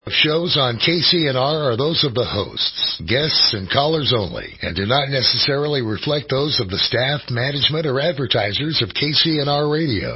Shows on KCNR are those of the hosts, guests, and callers only, and do not necessarily reflect those of the staff, management, or advertisers of KCNR Radio.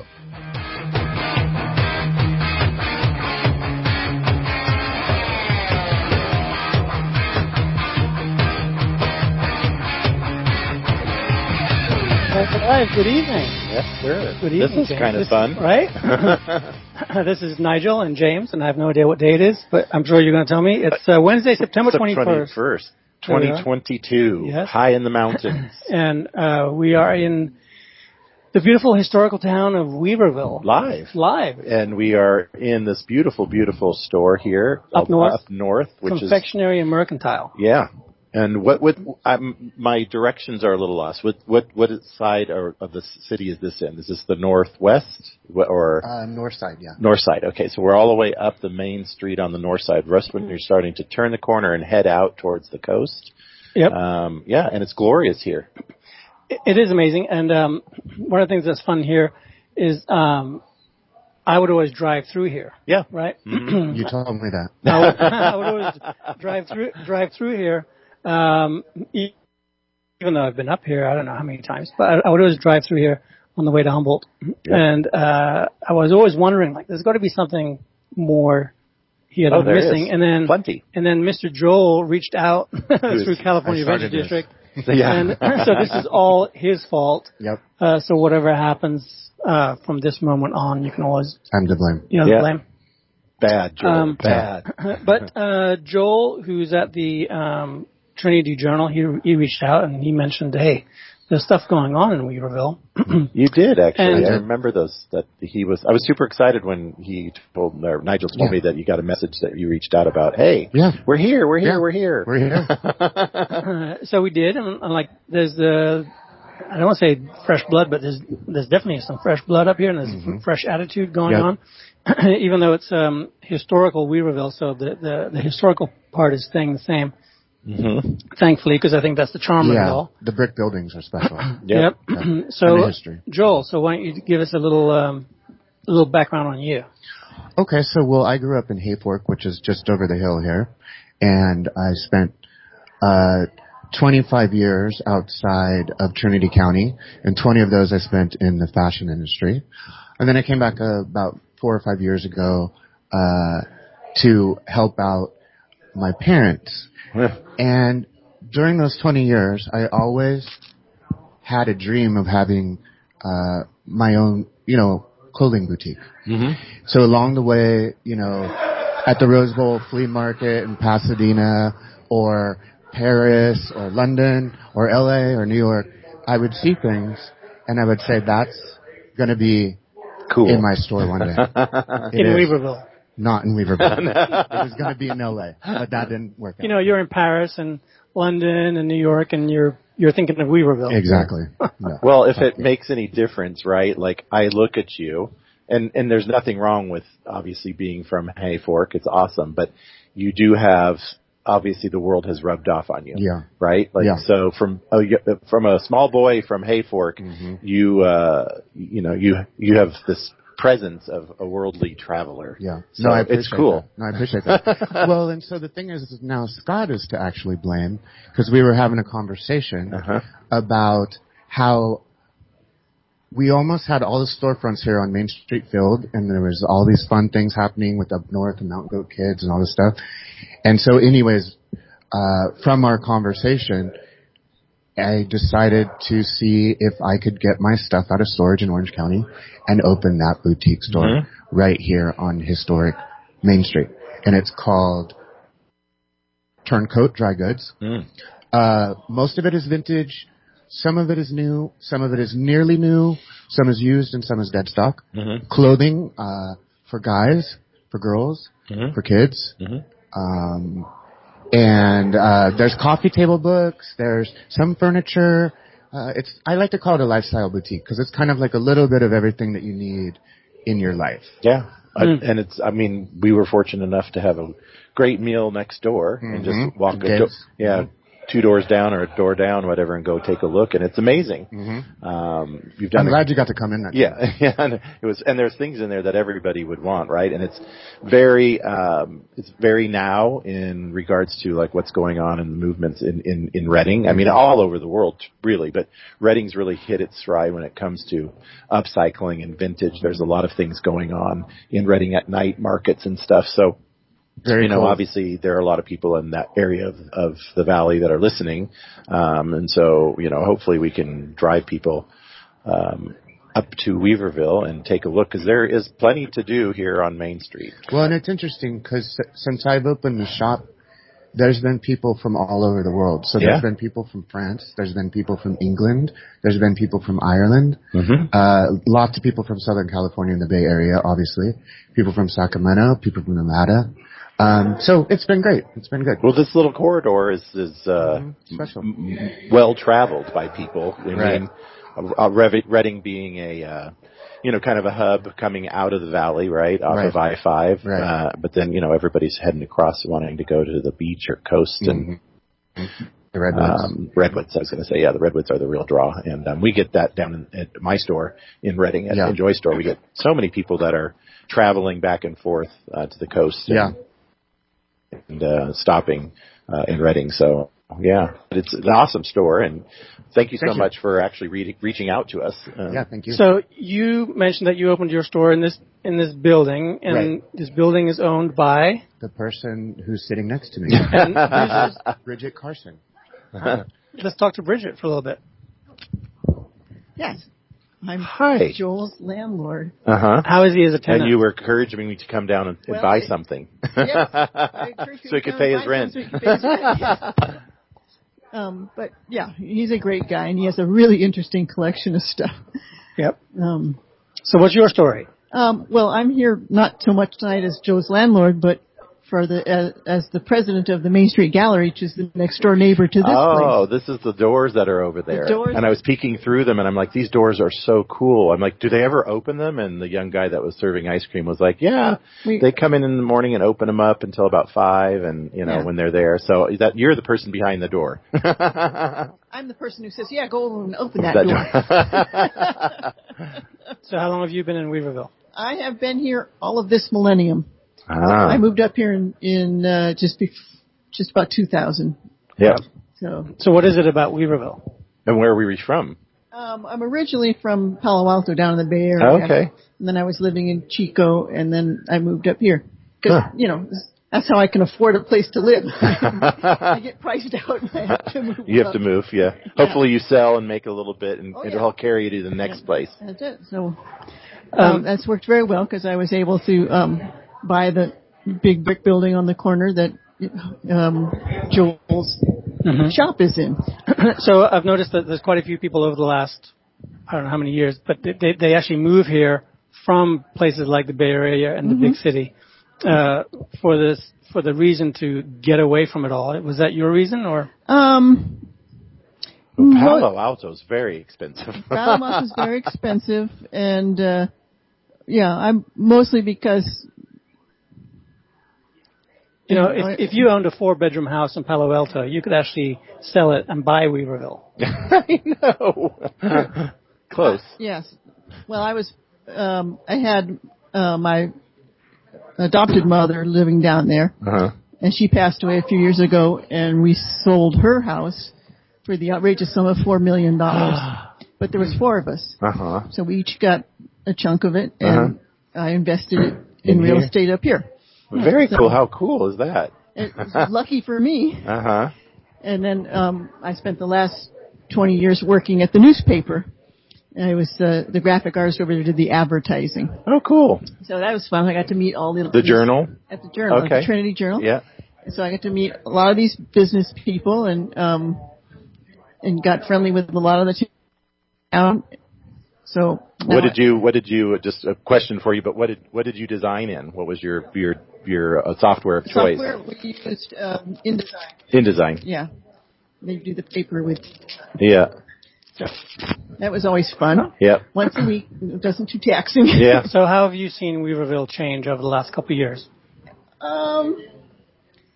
Hi, good evening. Yes, sir. Good evening. This is kind of fun. Right? This is Nigel and James, and I have no idea what day it is, but I'm sure you're going to tell me. It's Wednesday, September 21st. 2022. Yes. High in the mountains. And we are in the beautiful historical town of Weaverville. Live. And we are in this beautiful, beautiful store here. Up north. Which Confectionery and Mercantile. Yeah. And my directions are a little lost. What side of the city is this in? Is this the northwest or north side? Yeah. North side. Okay, so we're all the way up the main street on the north side. Just when you're starting to turn the corner and head out towards the coast. Yep. Yeah, and it's glorious here. It is amazing, and one of the things that's fun here is I would always drive through here. Yeah. Right. You told me that. I would always drive through here. Even though I've been up here, I don't know how many times, but I would always drive through here on the way to Humboldt. Yep. And I was always wondering, like, there's got to be something more here that I'm missing. Is. And then plenty. And then Mr. Joel reached out through California Adventure District. Yeah. And so this is all his fault. Yep. So whatever happens from this moment on, you can always... I'm to blame. Blame. Bad, Joel. Bad. But Joel, who's at the Trinity Journal, he reached out and he mentioned, hey, there's stuff going on in Weaverville. You did, actually. And, I remember those. I was super excited when Nigel told me that you got a message that you reached out about, hey, we're here. So we did, and like, there's I don't want to say fresh blood, but there's definitely some fresh blood up here, and there's some fresh attitude going on. Even though it's historical Weaverville, so the historical part is staying the same. Thankfully, because I think that's the charm of it all. The brick buildings are special. Yep. So, history. Joel, so why don't you give us a little background on you? Okay, so I grew up in Hayfork, which is just over the hill here, and I spent 25 years outside of Trinity County, and 20 of those I spent in the fashion industry. And then I came back about 4 or 5 years ago to help out my parents. And during those 20 years, I always had a dream of having my own, clothing boutique. So along the way, at the Rose Bowl Flea Market in Pasadena or Paris or London or LA or New York, I would see things and I would say, that's going to be cool in my store one day. In Weaverville. Not in Weaverville. It was going to be in LA, but that didn't work out. You're in Paris and London and New York, and you're thinking of Weaverville. Exactly. No. Well, if it makes any difference, right? Like, I look at you, and there's nothing wrong with obviously being from Hayfork. It's awesome, but you do have, obviously the world has rubbed off on you. Yeah. Right? Like, so from a small boy from Hayfork, you have this presence of a worldly traveler. Yeah. So it's cool. That. No, I appreciate that. Well, and so the thing is now Scott is to actually blame, because we were having a conversation about how we almost had all the storefronts here on Main Street filled, and there was all these fun things happening with Up North and Mountain Goat Kids and all this stuff. And so anyways, from our conversation, I decided to see if I could get my stuff out of storage in Orange County and open that boutique store right here on historic Main Street. And it's called Turncoat Dry Goods. Most of it is vintage. Some of it is new. Some of it is nearly new. Some is used and some is dead stock. Clothing for guys, for girls, for kids. And there's coffee table books. There's some furniture. I like to call it a lifestyle boutique because it's kind of like a little bit of everything that you need in your life. Yeah. And we were fortunate enough to have a great meal next door and just walk 2 doors down or a door down, whatever, and go take a look, and it's amazing. You've done. I'm glad you got to come in. Yeah, and it was, and there's things in there that everybody would want, right? And it's very now in regards to like what's going on in the movements in Reading. I mean, all over the world, really, but Reading's really hit its stride when it comes to upcycling and vintage. There's a lot of things going on in Reading at night markets and stuff. So. Very cool. Obviously there are a lot of people in that area of the valley that are listening. And so, hopefully we can drive people, up to Weaverville and take a look, because there is plenty to do here on Main Street. Well, and it's interesting because since I've opened the shop, there's been people from all over the world. So there's been people from France. There's been people from England. There's been people from Ireland. Lots of people from Southern California in the Bay Area, obviously. People from Sacramento. People from Nevada. So it's been great. It's been good. Well, this little corridor is special. Well traveled by people. I mean, Reading being a, kind of a hub coming out of the valley, right, off of I-5. Right. But then, everybody's heading across wanting to go to the beach or coast and the Redwoods. Redwoods, I was going to say, the Redwoods are the real draw. And we get that down at my store in Reading, at Enjoy Store. We get so many people that are traveling back and forth to the coast. And stopping in Reading. So, it's an awesome store, and thank you so much for actually reaching out to us. Thank you. So you mentioned that you opened your store in this building, and this building is owned by the person who's sitting next to me, and Bridget Carson. Let's talk to Bridget for a little bit. Yes. I'm Hi. Joel's landlord. How is he as a tenant? And you were encouraging me to come down and buy something. Yes. So he could pay his rent. But he's a great guy, and he has a really interesting collection of stuff. Yep. So what's your story? Well, I'm here not so much tonight as Joe's landlord, but for as the president of the Main Street Gallery, which is the next door neighbor to this place. Oh, this is the doors that are over there. And I was peeking through them, and I'm like, these doors are so cool. I'm like, do they ever open them? And the young guy that was serving ice cream was like, they come in the morning and open them up until about 5, and when they're there. So that you're the person behind the door. I'm the person who says, go over and open that door. So how long have you been in Weaverville? I have been here all of this millennium. I moved up here in just about 2000. Yeah. So what is it about Weaverville? And where were you from? I'm originally from Palo Alto, down in the Bay Area. Okay. And then I was living in Chico, and then I moved up here because that's how I can afford a place to live. I get priced out, and I have to move. You have to move, Hopefully you sell and make a little bit, and it'll help carry you to the next place. That's it. So that's worked very well because I was able to buy the big brick building on the corner that Joel's shop is in. So I've noticed that there's quite a few people over the last, I don't know how many years, but they actually move here from places like the Bay Area and the big city for the reason to get away from it all. Was that your reason, or? Palo Alto is very expensive. Palo Alto is very expensive, and I'm mostly because. If you owned a 4-bedroom house in Palo Alto, you could actually sell it and buy Weaverville. I know. Close. Yes. Well, I had my adopted mother living down there, and she passed away a few years ago, and we sold her house for the outrageous sum of $4 million. But there was 4 of us. So we each got a chunk of it, and I invested it in real estate up here. Very cool. How cool is that? Lucky for me. And then I spent the last 20 years working at the newspaper. I was the graphic artist over there, did the advertising. Oh, cool. So that was fun. I got to meet all the Journal? At the Journal, at the Trinity Journal. Yeah. And so I got to meet a lot of these business people and got friendly with a lot of the town. So what did you just a question for you, but what did you design in? What was your software of choice? Software we used InDesign. InDesign. Yeah. They do the paper with. Yeah. So that was always fun. Yeah. Once a week, it wasn't too taxing. Yeah. So how have you seen Weaverville change over the last couple of years?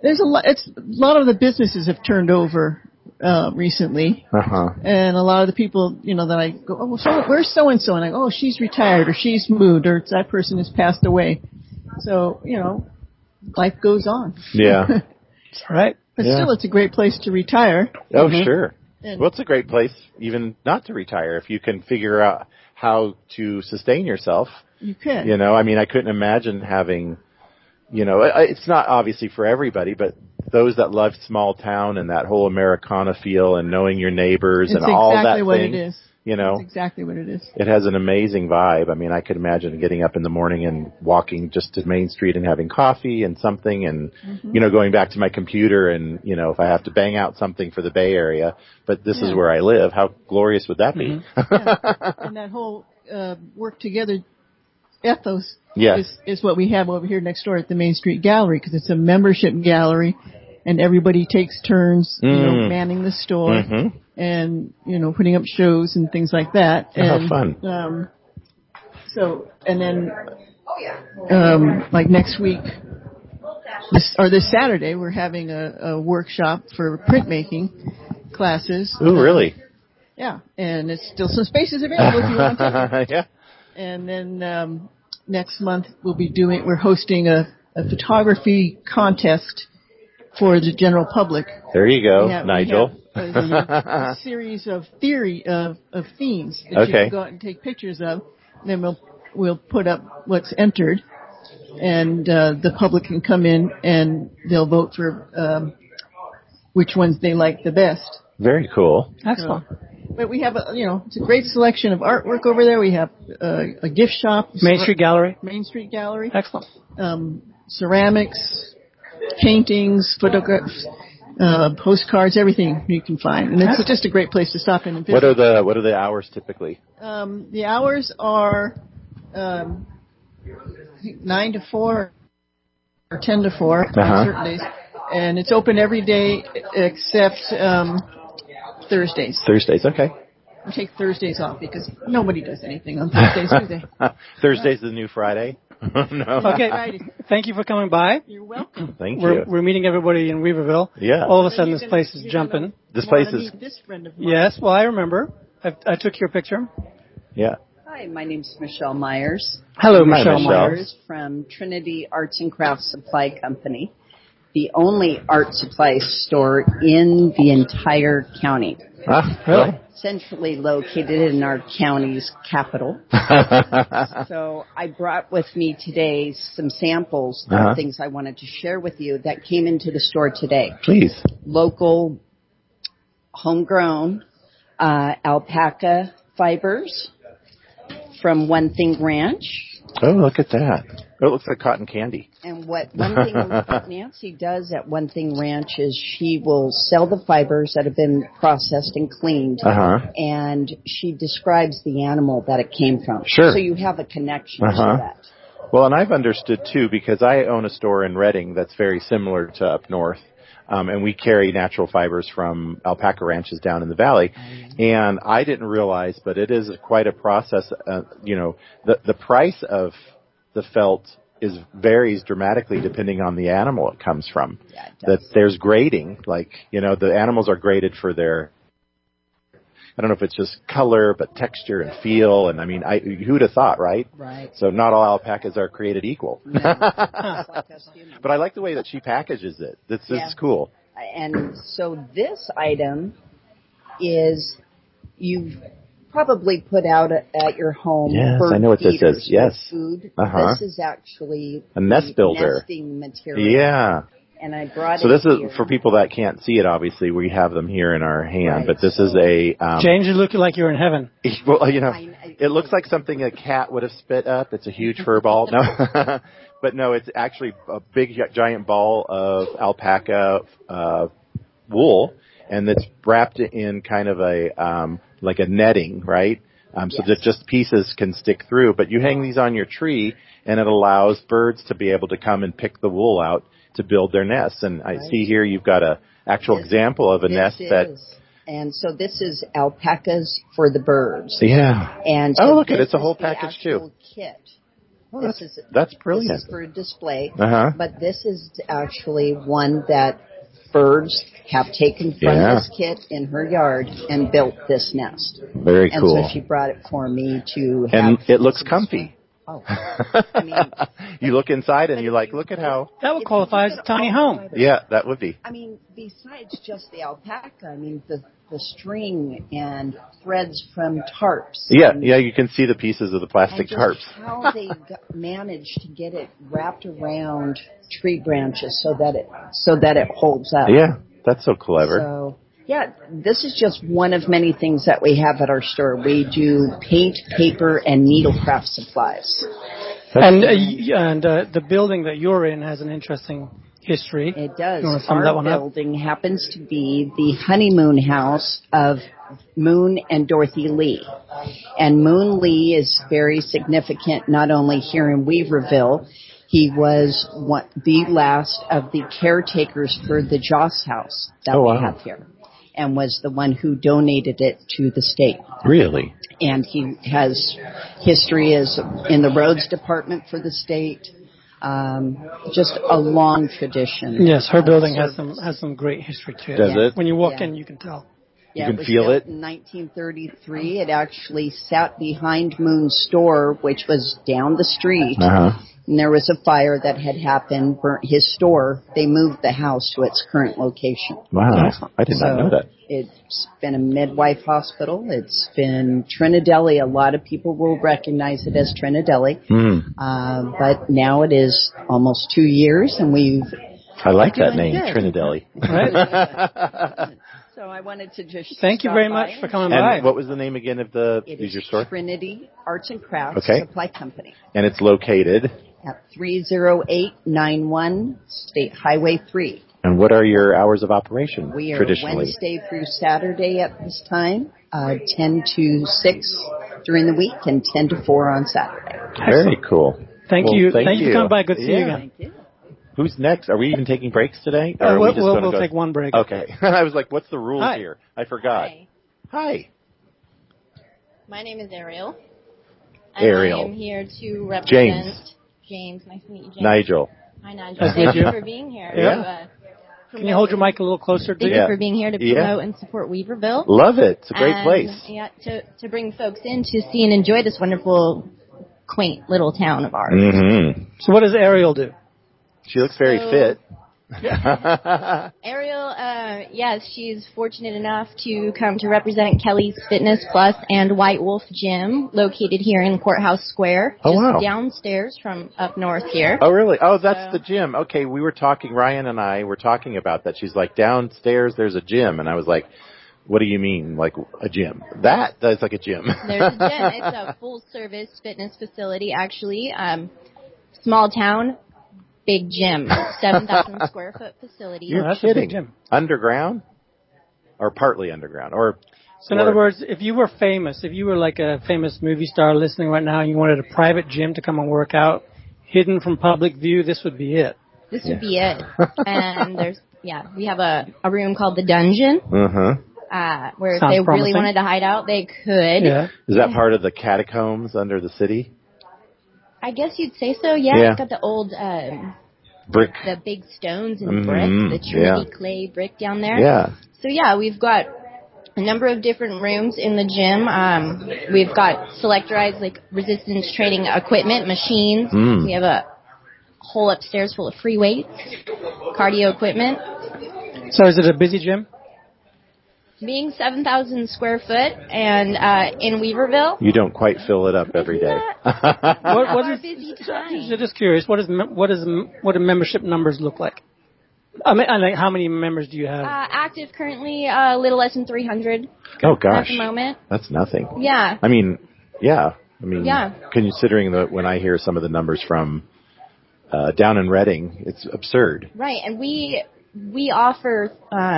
there's a lot of the businesses have turned over recently, and a lot of the people, that I go, oh, well, where's so and so, and I go, oh, she's retired, or she's moved, or that person has passed away. So life goes on. Yeah, that's right. But still, it's a great place to retire. Oh, sure. Well, it's a great place even not to retire if you can figure out how to sustain yourself. You can. I mean, I couldn't imagine having, it's not obviously for everybody, but those that love small town and that whole Americana feel and knowing your neighbors and all that thing. It's exactly what it is. It's exactly what it is. It has an amazing vibe. I mean, I could imagine getting up in the morning and walking just to Main Street and having coffee and something and, going back to my computer and, if I have to bang out something for the Bay Area, but this is where I live, how glorious would that be? And that whole work together ethos is what we have over here next door at the Main Street Gallery, because it's a membership gallery and everybody takes turns, manning the store. And, putting up shows and things like that. And, fun. And then, like next week, this Saturday, we're having a workshop for printmaking classes. Ooh, really? Yeah. And it's still some spaces available if you want to. Yeah. And then, next month we're hosting a photography contest for the general public. There you go, Nigel. We have a series of themes that you can go out and take pictures of. Then we'll put up what's entered, and the public can come in and they'll vote for which ones they like the best. Very cool. Excellent. But we have it's a great selection of artwork over there. We have a gift shop, Main Street Gallery. Excellent. Ceramics, paintings, photographs, postcards, everything you can find, and it's just a great place to stop in and visit. What are the hours typically? The hours are 9 to 4 or 10 to 4 on certain days, and it's open every day except Thursdays. Thursdays, okay. We take Thursdays off because nobody does anything on Thursdays, do they? Thursday's the new Friday. No. Okay. Thank you for coming by. You're welcome. Thank you. We're meeting everybody in Weaverville. Yeah. All of a sudden, this place is jumping. This place is. Meet this friend of mine. Yes. Well, I remember. I took your picture. Yeah. Hi, my name's Michelle Myers. Hello, Hi, Michelle Michelle. Myers. From Trinity Arts and Crafts Supply Company, the only art supply store in the entire county. Really? Centrally located in our county's capital. So I brought with me today some samples of things I wanted to share with you that came into the store today. Please. Local, homegrown, alpaca fibers from One Thing Ranch. Oh, look at that. Oh, it looks like cotton candy. And what One Thing Nancy does at One Thing Ranch is she will sell the fibers that have been processed and cleaned, and she describes the animal that it came from. Sure. So you have a connection to that. Well, and I've understood, too, because I own a store in Redding that's very similar to up north. And we carry natural fibers from alpaca ranches down in the valley. And I didn't realize, but it is quite a process. The price of the felt varies dramatically depending on the animal it comes from. Yeah, it does. That there's grading, the animals are graded for their, I don't know if it's just color, but texture and feel. And I mean, who'd have thought, right? Right. So not all alpacas are created equal. No, just like us humans. But I like the way that she packages it. This is cool. And so this item is, you've probably put out at your home. Yes, bird I know what this feeders is. Yes. Food. Uh-huh. This is actually A nest builder. Nesting material. Yeah. And I brought So it this is, here. for people that can't see it, obviously, we have them here in our hand, Right. but this is a... James, you look like you're in heaven. Well, it looks like something a cat would have spit up. It's a huge fur ball. No, but no, it's actually a big, giant ball of alpaca wool, and it's wrapped in kind of a like a netting, right? So that just pieces can stick through. But you hang these on your tree, and it allows birds to be able to come and pick the wool out to build their nests. And I see here you've got a actual example of a nest that. And so this is alpacas for the birds. Yeah. And so look, it's a whole package too. Kit. That's brilliant. This is for a display, Uh-huh. but this is actually one that birds have taken from this kit in her yard and built this nest. Very cool. And so she brought it for me to have. And it looks comfy. Oh. I mean, you look inside and you're like, look at how. That would qualify as a tiny home. Yeah, that would be. I mean, besides just the alpaca, I mean, the string and threads from tarps. Yeah, you can see the pieces of the plastic and tarps. How they managed to get it wrapped around tree branches so that it holds up. Yeah, that's so clever. So, yeah, this is just one of many things that we have at our store. We do paint, paper, and needlecraft supplies. And the building that you're in has an interesting history. It does. You want to sum that Our one up? building happens to be the honeymoon house of Moon and Dorothy Lee. And Moon Lee is very significant not only here in Weaverville. He was the last of the caretakers for the Joss House that we have here, and was the one who donated it to the state. Really? And he has history as in the roads department for the state. Just a long tradition. Yes, her building has some great history to it. Does it? When you walk in, you can tell. Yeah, you can feel it. In 1933, it actually sat behind Moon's store, which was down the street. Uh-huh. And there was a fire that had happened, burnt his store. They moved the house to its current location. Wow, I did not know that. It's been a midwife hospital. It's been Trinidelli. A lot of people will recognize it as Trinidelli. But now it is almost 2 years, and I like that name, Trinidelli. Right. So I wanted to just thank you very much for coming by. And what was the name again of your store? Trinity Arts and Crafts Supply Company. And it's located at 30891 State Highway 3. And what are your hours of operation We are traditionally? Wednesday through Saturday at this time, 10 to 6 during the week and 10 to 4 on Saturday. Very cool. Thank you. Thank you for coming by. Good to see you again. Thank you. Who's next? Are we even taking breaks today? Or We'll take one break. Okay. I was like, what's the rules here? I forgot. Hi. My name is Ariel. Ariel. I am here to represent James. Nice to meet you, James. Nigel. Hi, Nigel. Nice to Thank meet you for being here. Yeah. Can you hold your mic a little closer to Thank you? you for being here to promote and support Weaverville. Love it. It's a great place. Yeah, to bring folks in to see and enjoy this wonderful, quaint little town of ours. Mm-hmm. So what does Ariel do? She looks very fit. Ariel, yes, she's fortunate enough to come to represent Kelly's Fitness Plus and White Wolf Gym, located here in Courthouse Square, just downstairs from up north here. Oh, really? Oh, that's the gym. Okay, we were talking, Ryan and I were talking about that. She's like, downstairs there's a gym. And I was like, what do you mean, like a gym? That's like a gym. There's a gym. It's a full-service fitness facility, actually. Small town. Big gym, 7,000 square foot facility. You're that's kidding. A big gym. Underground? Or partly underground? So in other words, if you were famous, if you were like a famous movie star listening right now and you wanted a private gym to come and work out, hidden from public view, this would be it. This would be it. And we have a room called the Dungeon. Where Sounds if they promising. really wanted to hide out, they could. Yeah. Is that part of the catacombs under the city? I guess you'd say so, yeah. It's got the old brick, the big stones and brick, the Trinity clay brick down there. Yeah. So we've got a number of different rooms in the gym. We've got selectorized like resistance training equipment, machines. We have a whole upstairs full of free weights, cardio equipment. So is it a busy gym? Being 7,000 square foot and in Weaverville, you don't quite fill it up every day. What is busy time? So just curious, what do membership numbers look like? I mean, like how many members do you have? Active currently, a little less than 300. Oh gosh, at the moment. That's nothing. Yeah. I mean, considering that when I hear some of the numbers from down in Reading, it's absurd. Right, and we offer.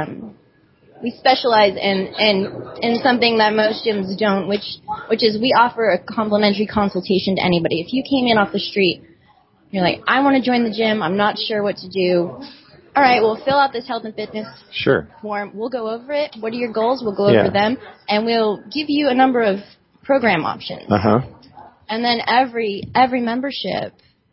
We specialize in something that most gyms don't, which is we offer a complimentary consultation to anybody. If you came in off the street, you're like, I want to join the gym, I'm not sure what to do. All right, we'll fill out this health and fitness form. We'll go over it. What are your goals? We'll go over them, and we'll give you a number of program options. And then every membership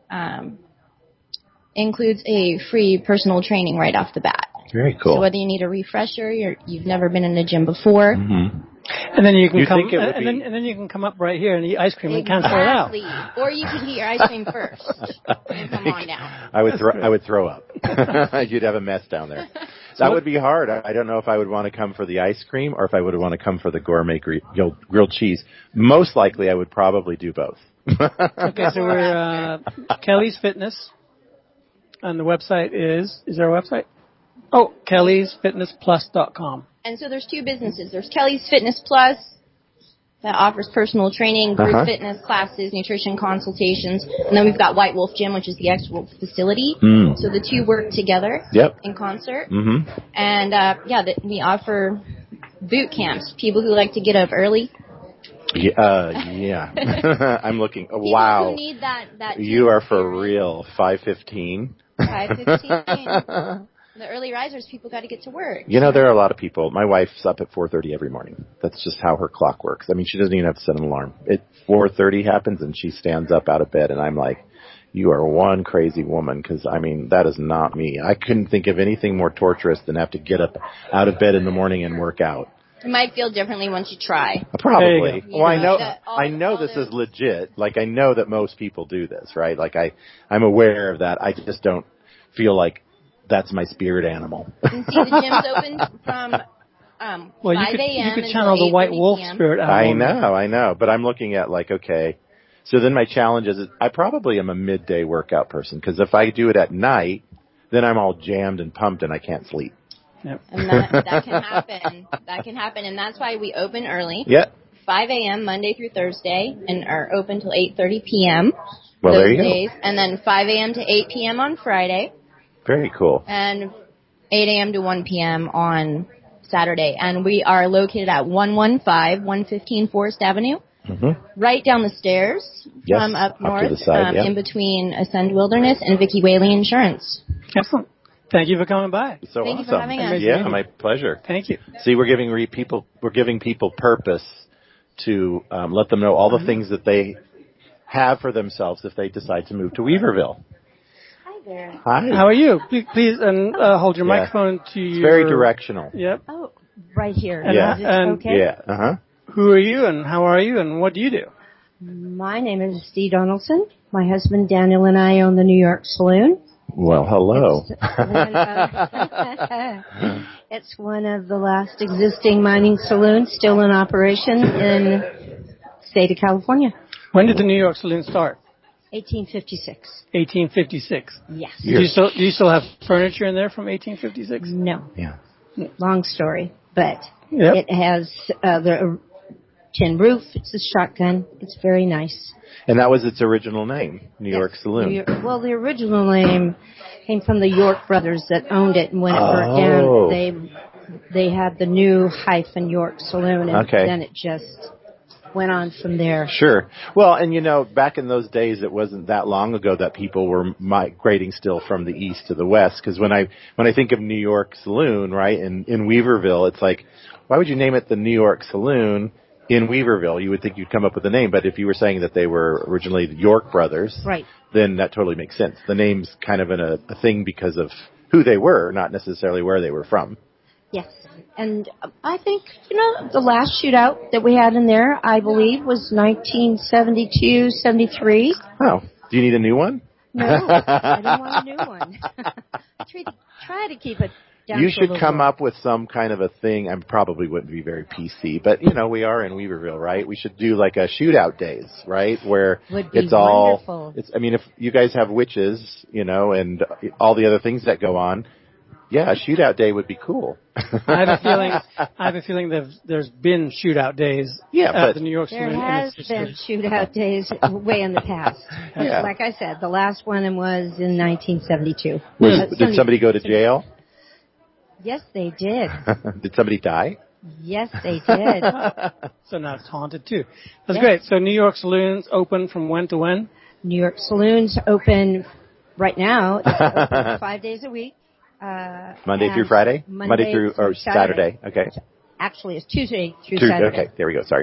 includes a free personal training right off the bat. Very cool. So whether you need a refresher, you've never been in a gym before. Mm-hmm. And then you can and then you can come up right here and eat ice cream and cancel it out. Or you could eat your ice cream first and come on down. I would throw up. You'd have a mess down there. That would be hard. I don't know if I would want to come for the ice cream or if I would want to come for the gourmet grilled cheese. Most likely, I would probably do both. Okay, so we're Kelly's Fitness, and the website is there a website? Oh, kellysfitnessplus.com. And so there's two businesses. There's Kelly's Fitness Plus that offers personal training, group fitness classes, nutrition consultations. And then we've got White Wolf Gym, which is the X-Wolf facility. So the two work together in concert. Mm-hmm. And, we offer boot camps, people who like to get up early. Yeah. I'm looking. Wow. Who need that you are for real. 5:15. 5:15. The early risers, people got to get to work. You know, there are a lot of people. My wife's up at 4:30 every morning. That's just how her clock works. I mean, she doesn't even have to set an alarm. At 4:30 happens, and she stands up out of bed, and I'm like, you are one crazy woman, because, I mean, that is not me. I couldn't think of anything more torturous than have to get up out of bed in the morning and work out. It might feel differently once you try. Probably. Well, I know this is legit. Like, I know that most people do this, right? Like, I'm aware of that. I just don't feel like that's my spirit animal. And see, the gym's open from 5 a.m. You could channel the White Wolf spirit out. I know. But I'm looking at, like, okay. So then my challenge is I probably am a midday workout person, because if I do it at night, then I'm all jammed and pumped and I can't sleep. Yep. And that can happen. That can happen. And that's why we open early. Yep. 5 a.m. Monday through Thursday, and are open till 8:30 p.m. Well, those there you days. go. And then 5 a.m. to 8 p.m. on Friday. Very cool. And 8 a.m. to 1 p.m. on Saturday. And we are located at 115 Forest Avenue. Mm-hmm. Right down the stairs from up north, to the side, in between Ascend Wilderness and Vicky Whaley Insurance. Excellent. Thank you for coming by. So Thank awesome. you for having us. Yeah, my pleasure. Thank you. See, we're giving people purpose to let them know all the things that they have for themselves if they decide to move to Weaverville. Hi there. Hi. How are you? Please hold your microphone to your... It's very directional. Yep. Oh, right here. Okay. Yeah. Uh-huh. Who are you, and how are you, and what do you do? My name is Dee Donaldson. My husband Daniel and I own the New York Saloon. Well, hello. It's one of the last existing mining saloons still in operation in the state of California. When did the New York Saloon start? 1856. 1856. Yes. Do you still have furniture in there from 1856? No. Yeah. Long story, but it has the tin roof. It's a shotgun. It's very nice. And that was its original name, New York Saloon. The original name came from the York brothers that owned it, and when it burnt down, they had the new hyphen York Saloon, and then it just went on from there. Sure. Well, and back in those days, it wasn't that long ago that people were migrating still from the east to the west. Because when I think of New York Saloon, right, in Weaverville, it's like, why would you name it the New York Saloon in Weaverville? You would think you'd come up with a name, but if you were saying that they were originally the York brothers, right, then that totally makes sense. The name's kind of a thing because of who they were, not necessarily where they were from. Yes. And I think, the last shootout that we had in there, I believe, was 1972, 73. Oh, do you need a new one? No, I don't want a new one. Try to keep it down. You should come up with some kind of a thing. I probably wouldn't be very PC, but we are in Weaverville, right? We should do like a shootout days, right? Where would be it's wonderful. all. If you guys have witches, and all the other things that go on. Yeah, a shootout day would be cool. I have a feeling there's been shootout days at the New York Saloon. There has been shootout days way in the past. Yeah. Like I said, the last one was in 1972. Did somebody go to jail? Yes, they did. Did somebody die? Yes, they did. So now it's haunted too. That's great. So New York Saloon's open from when to when? New York Saloon's open right now. It's open 5 days a week. Monday through Friday? Monday through or Saturday. Okay. Actually, it's Tuesday through Saturday. Okay, there we go. Sorry.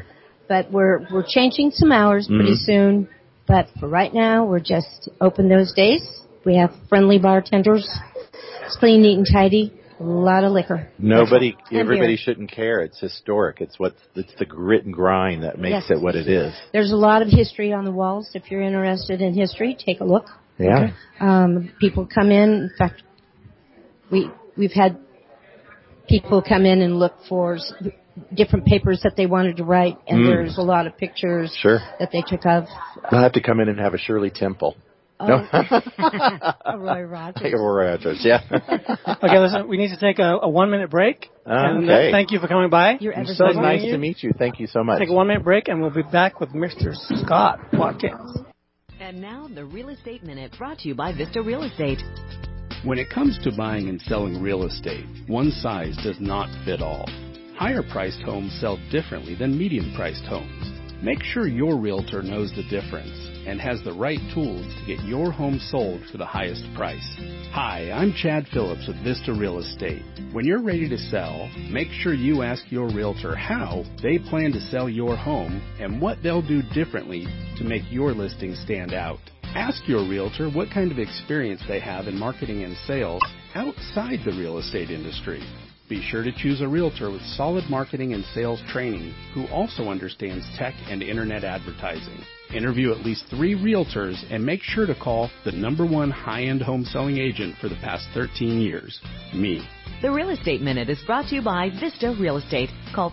but we're changing some hours pretty soon. But for right now, we're just open those days. We have friendly bartenders. It's clean, neat, and tidy. A lot of liquor. Everybody shouldn't care. It's historic. It's the grit and grind that makes it what it is. There's a lot of history on the walls. If you're interested in history, take a look. Yeah. People come in. In fact, we've had people come in and look for different papers that they wanted to write, and there's a lot of pictures that they took of. They'll have to come in and have a Shirley Temple. No. Roy Rogers. Roy Rogers, yeah. Okay, listen, we need to take a 1-minute break. And thank you for coming by. It's so nice to meet you. Thank you so much. Take a 1-minute break, and we'll be back with Mr. Scott Watkins. And now, the Real Estate Minute, brought to you by Vista Real Estate. When it comes to buying and selling real estate, one size does not fit all. Higher-priced homes sell differently than medium-priced homes. Make sure your realtor knows the difference and has the right tools to get your home sold for the highest price. Hi, I'm Chad Phillips with Vista Real Estate. When you're ready to sell, make sure you ask your realtor how they plan to sell your home and what they'll do differently to make your listing stand out. Ask your realtor what kind of experience they have in marketing and sales outside the real estate industry. Be sure to choose a realtor with solid marketing and sales training who also understands tech and internet advertising. Interview at least 3 realtors and make sure to call the #1 high-end home selling agent for the past 13 years, me. The Real Estate Minute is brought to you by Vista Real Estate. Call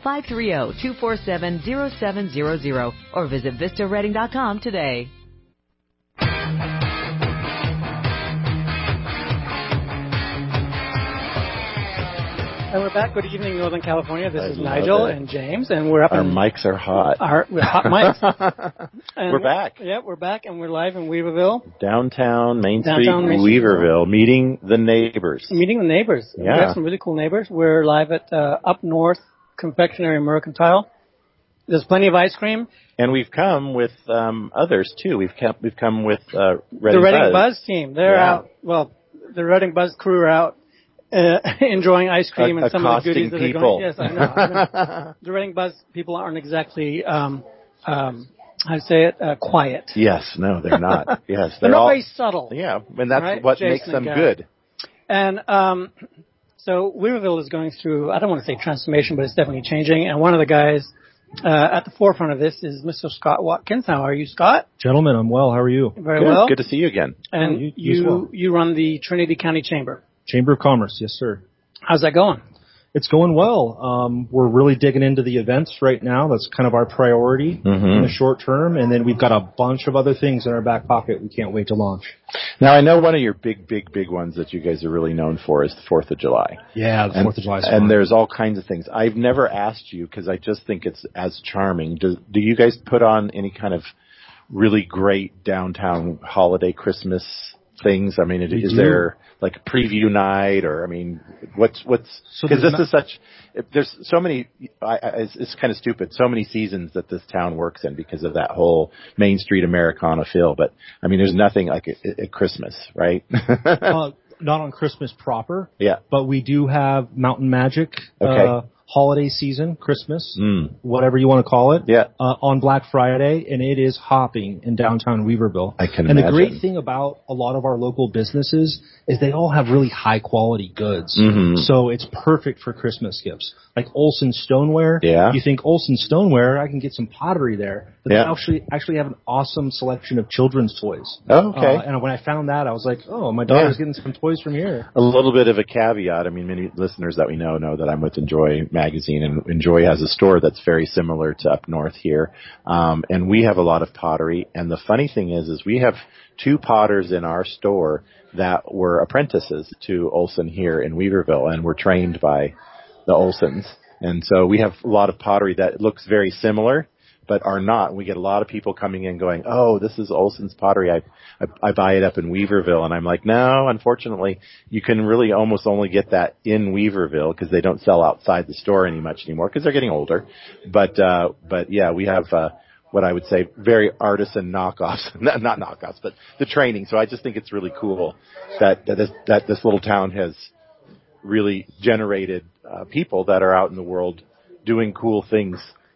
530-247-0700 or visit vistareading.com today. And we're back. Good evening, Northern California. This is Nigel and James, and we're up. Our mics are hot. We're hot mics. We're back. Yeah, we're back, and we're live in Weaverville. Downtown Main Street, Weaverville, meeting the neighbors. Meeting the neighbors. Yeah. We have some really cool neighbors. We're live at Up North Confectionery and Mercantile. There's plenty of ice cream. And we've come with others, too. We've come with the Reading Buzz team. They're out. Well, the Reading Buzz crew are out. Enjoying ice cream and some of the goodies that are going. Yes, I know. The Reading Buzz people aren't exactly, I'd say it, quiet. Yes, no, they're not. Yes, they're not very subtle. Yeah, and that's what makes them good. And so Weaverville is going through, I don't want to say transformation, but it's definitely changing. And one of the guys at the forefront of this is Mr. Scott Watkins. How are you, Scott? Gentlemen, I'm well. How are you? Very well. Good to see you again. And you run the Trinity County Chamber. Chamber of Commerce, yes, sir. How's that going? It's going well. We're really digging into the events right now. That's kind of our priority in the short term. And then we've got a bunch of other things in our back pocket we can't wait to launch. Now, I know one of your big ones that you guys are really known for is the 4th of July. Yeah, the 4th of July is fun. And there's all kinds of things. I've never asked you because I just think it's as charming. Do you guys put on any kind of really great downtown holiday Christmas things? I mean, is there like a preview night, or I mean, what's because this is such. There's so many. It's kind of stupid. So many seasons that this town works in because of that whole Main Street Americana feel. But I mean, there's nothing like at Christmas, right? Not on Christmas proper. Yeah. But we do have Mountain Magic. Okay. Holiday season, Christmas, whatever you want to call it, on Black Friday, and it is hopping in downtown Weaverville. I can imagine. And the great thing about a lot of our local businesses is they all have really high quality goods. So it's perfect for Christmas gifts. Like Olson Stoneware. Yeah. You think Olson Stoneware, I can get some pottery there. But they actually have an awesome selection of children's toys. Oh, okay. And when I found that, I was like, oh, my daughter's getting some toys from here. A little bit of a caveat. I mean, many listeners that we know that I'm with Enjoy Magazine, and Enjoy has a store that's very similar to Up North here. And we have a lot of pottery. And the funny thing is we have 2 potters in our store that were apprentices to Olson here in Weaverville and were trained by the Olsons. And so we have a lot of pottery that looks very similar, but are not. We get a lot of people coming in going, oh, this is Olson's pottery. I buy it up in Weaverville. And I'm like, no, unfortunately, you can really almost only get that in Weaverville because they don't sell outside the store much anymore because they're getting older. But yeah, we have, what I would say, very artisan knockoffs, not knockoffs, but the training. So I just think it's really cool that this little town has really generated people that are out in the world doing cool things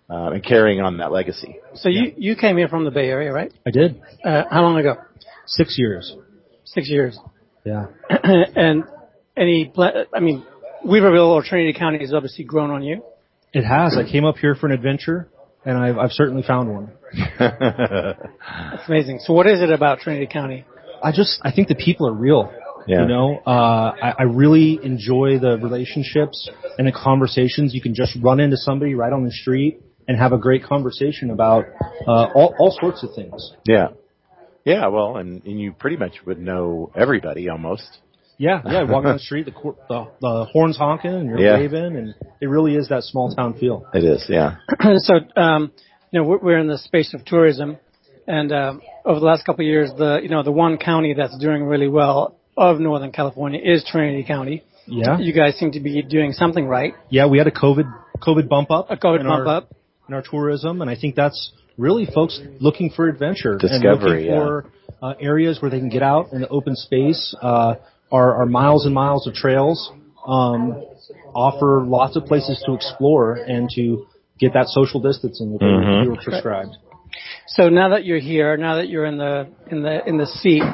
and carrying on that legacy. So you came here from the Bay Area, right? I did. How long ago? 6 years. 6 years. Yeah. And Weaverville or Trinity County has obviously grown on you. It has. I came up here for an adventure, and I've certainly found one. That's amazing. So what is it about Trinity County? I think the people are real. Yeah. You know, I really enjoy the relationships and the conversations. You can just run into somebody right on the street and have a great conversation about all sorts of things. Yeah. Yeah, well, and you pretty much would know everybody almost. Yeah, walking down the street, the horns honking, and you're waving, and it really is that small town feel. It is, yeah. So, we're in the space of tourism, and over the last couple of years, the one county that's doing really well of Northern California is Trinity County. Yeah. You guys seem to be doing something right. Yeah, we had a COVID bump up. In our tourism, and I think that's really folks looking for adventure. Discovery, and looking for areas where they can get out in the open space. Our miles and miles of trails offer lots of places to explore and to get that social distancing that we were prescribed. So now that you're here, now that you're in the seat,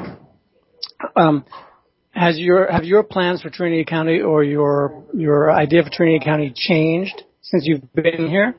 have your plans for Trinity County or your idea for Trinity County changed since you've been here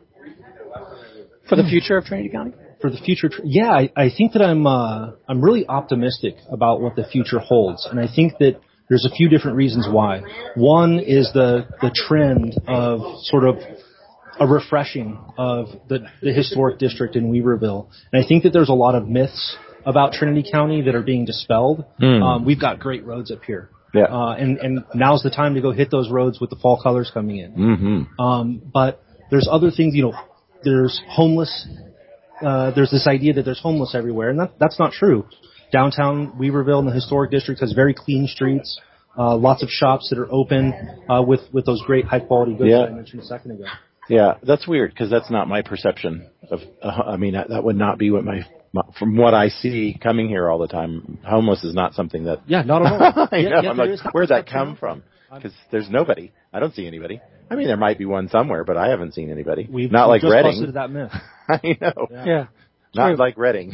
for the future of Trinity County? For the future, I think that I'm really optimistic about what the future holds, and I think that there's a few different reasons why. One is the trend of sort of a refreshing of the historic district in Weaverville, and I think that there's a lot of myths about Trinity County that are being dispelled. We've got great roads up here. Yeah. And now's the time to go hit those roads with the fall colors coming in. But there's other things, there's homeless. There's this idea that there's homeless everywhere, and that's not true. Downtown Weaverville in the historic district has very clean streets, lots of shops that are open with those great high quality goods that I mentioned a second ago. Yeah, that's weird because that's not my perception of. That would not be what from what I see coming here all the time. Homeless is not something that. Yeah, not at all. I'm like, where'd that come from? Because there's nobody. I don't see anybody. I mean, there might be one somewhere, but I haven't seen anybody. We've like just Redding. busted that myth. I know. Yeah. Not like Redding.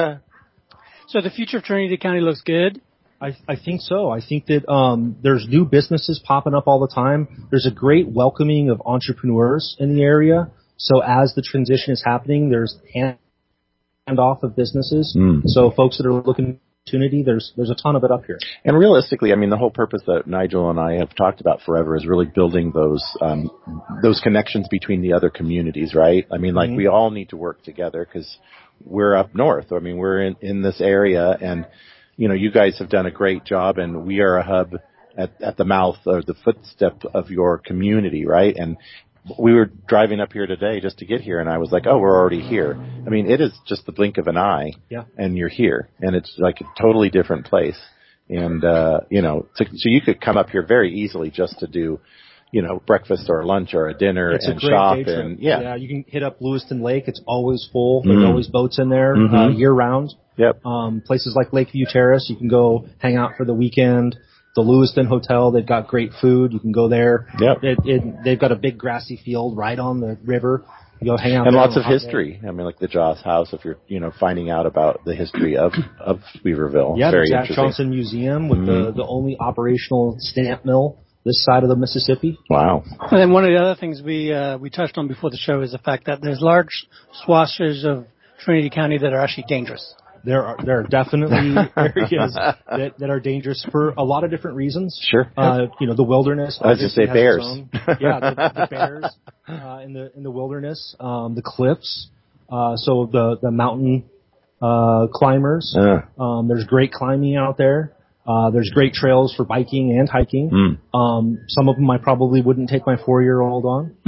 So the future of Trinity County looks good? I think so. I think that there's new businesses popping up all the time. There's a great welcoming of entrepreneurs in the area. So as the transition is happening, there's handoff of businesses. So folks that are looking for opportunity, there's a ton of it up here. And realistically, the whole purpose that Nigel and I have talked about forever is really building those connections between the other communities, right? We all need to work together because we're up north. We're in this area, and you guys have done a great job, and we are a hub at the mouth or the footstep of your community, right? And we were driving up here today just to get here, and I was like, oh, we're already here. It is just the blink of an eye, and you're here, and it's like a totally different place. And, so you could come up here very easily just to do, breakfast or lunch or a dinner and shop. And you can hit up Lewiston Lake. It's always full. There's always boats in there year round. Yep. Places like Lakeview Terrace, you can go hang out for the weekend. The Lewiston Hotel, they've got great food. You can go there. Yep. They've got a big grassy field right on the river. You go hang out and there. And lots of history. Like the Joss House, if you're, finding out about the history of Weaverville. Yeah, very the Jack Johnson Museum with the only operational stamp mill this side of the Mississippi. Wow. And then one of the other things we touched on before the show is the fact that there's large swathes of Trinity County that are actually dangerous. There are definitely areas that are dangerous for a lot of different reasons. Sure. The wilderness. I was just say bears. The bears in the wilderness. The cliffs. So the mountain climbers. There's great climbing out there. There's great trails for biking and hiking. Some of them I probably wouldn't take my 4-year-old on.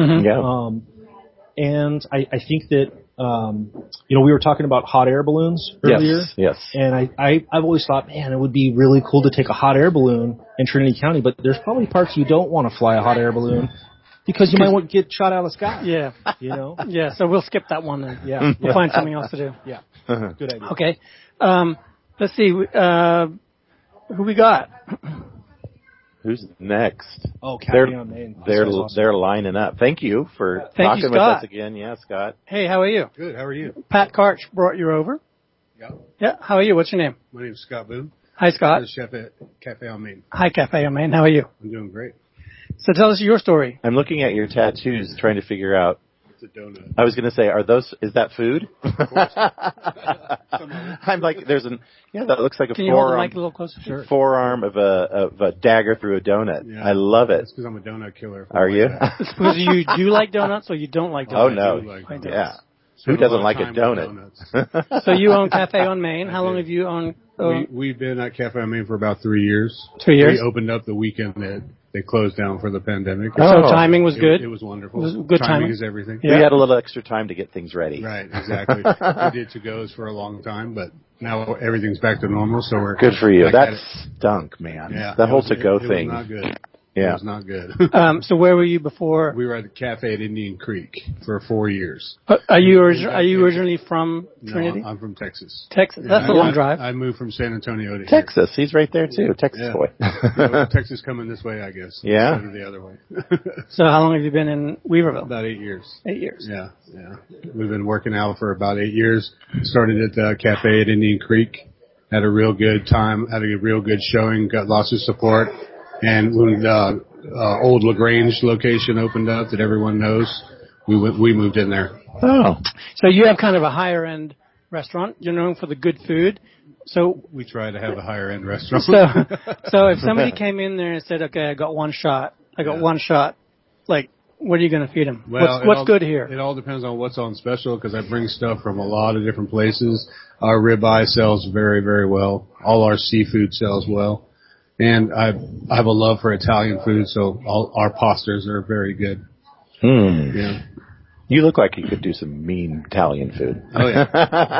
And I think that we were talking about hot air balloons earlier. Yes. And I've always thought, man, it would be really cool to take a hot air balloon in Trinity County, but there's probably parts you don't want to fly a hot air balloon because you might want to get shot out of the sky. Yeah. Yeah, so we'll skip that one then. Yeah. We'll find something else to do. Yeah. Good idea. Okay. Let's see. Who we got? Who's next? Oh, Cafe on Main. They're lining up. Thank you for talking with us again. Yeah, Scott. Hey, how are you? Good. How are you? Pat Karch brought you over. Yeah. Yeah. How are you? What's your name? My name's Scott Boone. Hi, Scott. I'm the chef at Cafe on Main. Hi, Cafe on Main. How are you? I'm doing great. So tell us your story. I'm looking at your tattoos, trying to figure out. It's a donut. I was going to say, is that food? Of course. I'm like, that looks like a Can you hold the mic a little closer? Sure. Forearm of a dagger through a donut. Yeah. I love it. That's because I'm a donut killer. Are you? Because you do like donuts or you don't like donuts? Oh, no. Yeah. Who doesn't like a donut? So you own Cafe on Main. How long have you owned? We've been at Cafe on Main for about 3 years. 3 years? We opened up the weekend that they closed down for the pandemic. So timing was good? It was wonderful. It was good timing is everything. Yeah. We had a little extra time to get things ready. Right, exactly. We did to-goes for a long time, but now everything's back to normal, so we're... Good for you. That stunk, man. Yeah, that whole to-go thing. It was not good. Yeah. It was not good. So where were you before? We were at the Cafe at Indian Creek for 4 years. Are you originally from Trinity? No, I'm from Texas. Texas. That's a long drive. I moved from San Antonio to Texas. He's right there too. Texas boy. Texas coming this way, I guess. Yeah. Instead of the other way. So how long have you been in Weaverville? About 8 years. 8 years. Yeah. We've been working out for about 8 years. Started at the Cafe at Indian Creek. Had a real good time. Had a real good showing. Got lots of support. And when the old LaGrange location opened up that everyone knows, we moved in there. Oh. So you have kind of a higher end restaurant. You're known for the good food. So we try to have a higher end restaurant. So if somebody came in there and said, "Okay, I got one shot. Like, what are you going to feed them? Well, what's good here? It all depends on what's on special because I bring stuff from a lot of different places. Our ribeye sells very, very well. All our seafood sells well. And I have a love for Italian food, so all our pastas are very good. Yeah. You look like you could do some mean Italian food. Oh, yeah.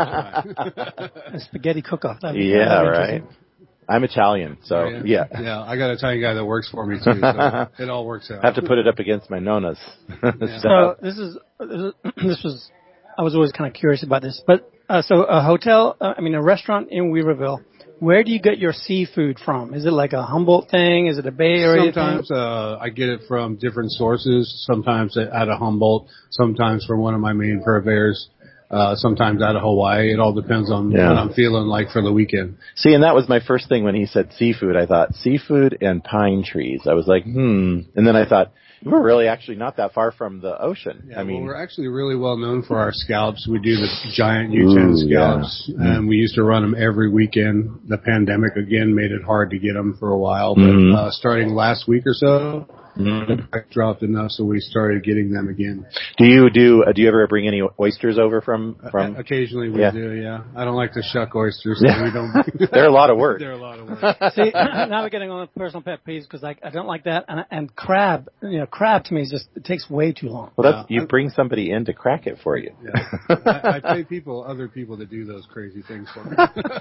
A spaghetti cook-off. Yeah, right. I'm Italian, so yeah. Yeah, I got an Italian guy that works for me, too, so it all works out. I have to put it up against my nonas. So this was, I was always kind of curious about this, but so a restaurant in Weaverville, where do you get your seafood from? Is it like a Humboldt thing? Is it a Bay Area Sometimes I get it from different sources. Sometimes out of Humboldt. Sometimes from one of my main purveyors. Sometimes out of Hawaii. It all depends on what I'm feeling like for the weekend. See, and that was my first thing when he said seafood. I thought seafood and pine trees. I was like, And then I thought, we're really actually not that far from the ocean. Yeah, we're actually really well known for our scallops. We do the giant U-10 scallops, and we used to run them every weekend. The pandemic, again, made it hard to get them for a while, but starting last week or so, I dropped enough, so we started getting them again. Do you ever bring any oysters over from? Occasionally we do, yeah. I don't like to shuck oysters, so we don't. They're a lot of work. They're a lot of work. See, now we're getting on the personal pet peeves because I don't like that, and crab, crab to me is it takes way too long. Well, you bring somebody in to crack it for you. Yeah. I pay other people to do those crazy things for me.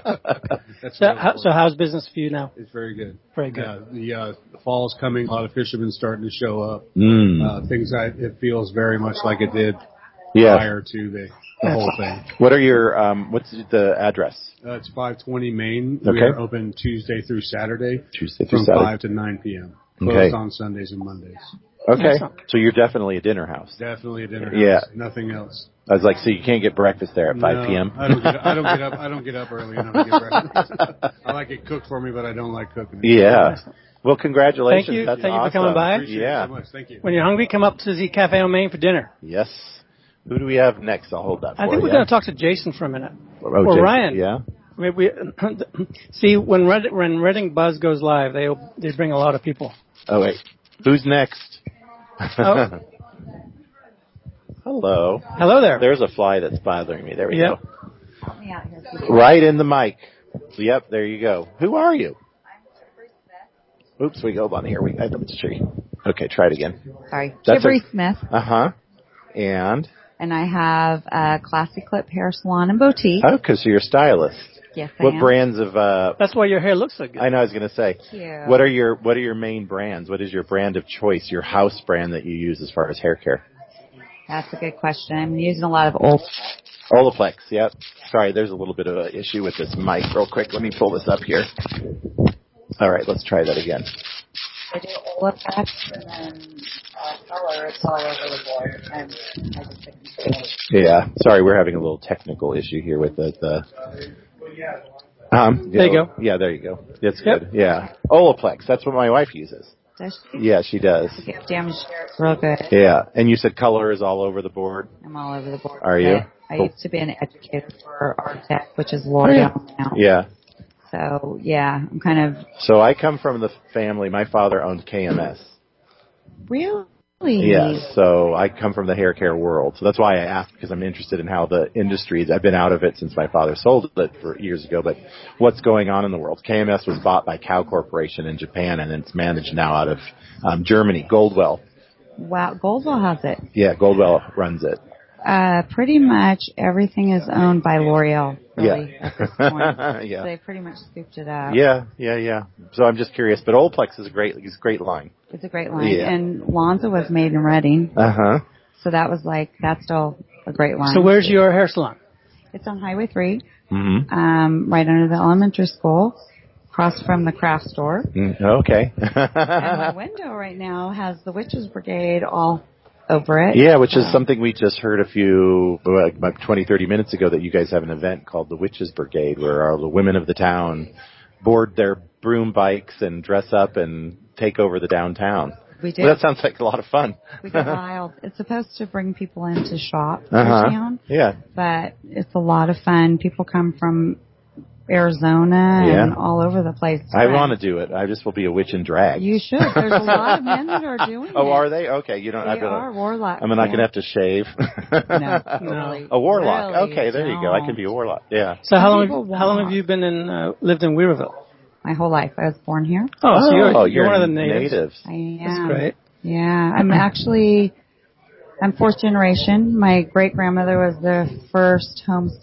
So how's business for you now? It's very good. Very good. The fall's coming. A lot of fishermen starting to show up. It feels very much like it did prior to the whole thing. What are your what's the address? It's 520 Main. Okay. We're open Tuesday through Saturday. From 5 to 9 p.m. Closed on Sundays and Mondays. Okay. So you're definitely a dinner house. Definitely a dinner house. Yeah. Nothing else. I was like, so you can't get breakfast there at 5 p.m.? I don't get up early enough to get breakfast. I like it cooked for me, but I don't like cooking. Yeah. Well, congratulations. Thank you. That's Thank awesome. you for coming by. Appreciate it so much. Thank you. When you're hungry, come up to the Cafe on Main for dinner. Yes. Who do we have next? I'll hold that for you. I think we're going to talk to Jason for a minute. Or Jason, Ryan. Yeah. See, when Reading Buzz goes live, they bring a lot of people. Oh, wait. Who's next? Oh. Hello. Hello there. There's a fly that's bothering me. There we go. Help me out here. Right in the mic. Yep, there you go. Who are you? Oops, hold on here. Okay, try it again. Sorry. Chibri Smith. Uh-huh. And I have a Classy Clip hair salon and boutique. Oh, because you're a stylist. Yes, I What am. brands of That's why your hair looks so good. I know, I was going to say. Cute. What are your main brands? What is your brand of choice, your house brand that you use as far as hair care? That's a good question. I'm using a lot of Olaplex, yep. Sorry, there's a little bit of an issue with this mic real quick. Let me pull this up here. All right, let's try that again. I do Olaplex and then color. It's all over the board. I just pick and choose. Yeah. Sorry, we're having a little technical issue here with the there you go. Yeah, there you go. That's good. Yeah. Olaplex. That's what my wife uses. Does she? Yeah, she does. If you have damaged hair, it's real good. Yeah. And you said color is all over the board? I'm all over the board. Are you? I used to be an educator for Artec, which is L'Oreal now. Yeah. So, yeah, I'm kind of... So I come from the family. My father owned KMS. Really? Yes. So I come from the hair care world. So that's why I asked, because I'm interested in how the industry is. I've been out of it since my father sold it for years ago. But what's going on in the world? KMS was bought by Kao Corporation in Japan, and it's managed now out of Germany. Goldwell. Wow. Goldwell has it. Yeah, Goldwell runs it. Pretty much everything is owned by L'Oreal, really, at this point. Yeah. So they pretty much scooped it up. Yeah. So I'm just curious, but Olaplex is a great line. It's a great line. Yeah. And Lonza was made in Reading. Uh-huh. So that was that's still a great line. So where's your hair salon? It's on Highway 3, right under the elementary school, across from the craft store. Okay. And my window right now has the Witches Brigade all over it. Yeah, which is something we just heard about 20, 30 minutes ago, that you guys have an event called the Witches Brigade, where all the women of the town board their broom bikes and dress up and take over the downtown. We do. Well, that sounds like a lot of fun. We get wild. It's supposed to bring people in to shop for town. Yeah. But it's a lot of fun. People come from Arizona and all over the place. I want to do it. I just will be a witch in drag. You should. There's a lot of men that are doing it. Oh, are they? Okay. You don't. They are warlock. I'm not going to have to shave. No. Really, a warlock. Really okay, there you go. I can be a warlock. Yeah. So how long have you been lived in Weaverville? My whole life. I was born here. Oh, so you're one of the natives. I am. That's great. Yeah. I'm fourth generation. My great grandmother was the first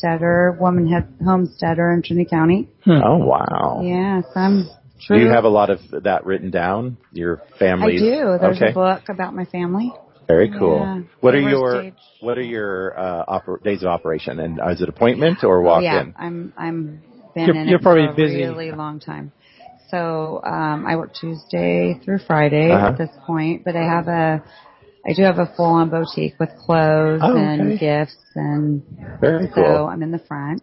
homesteader in Trinity County. Oh, wow. Yeah, so I'm true. Do you have a lot of that written down? Your family's? I do. There's a book about my family. Very cool. Yeah. What are your days of operation? And is it appointment or walk in? I'm been in you're it probably for a busy. really long time. So I work Tuesday through Friday at this point, but I do have a full-on boutique with clothes and gifts, and very cool. So I'm in the front.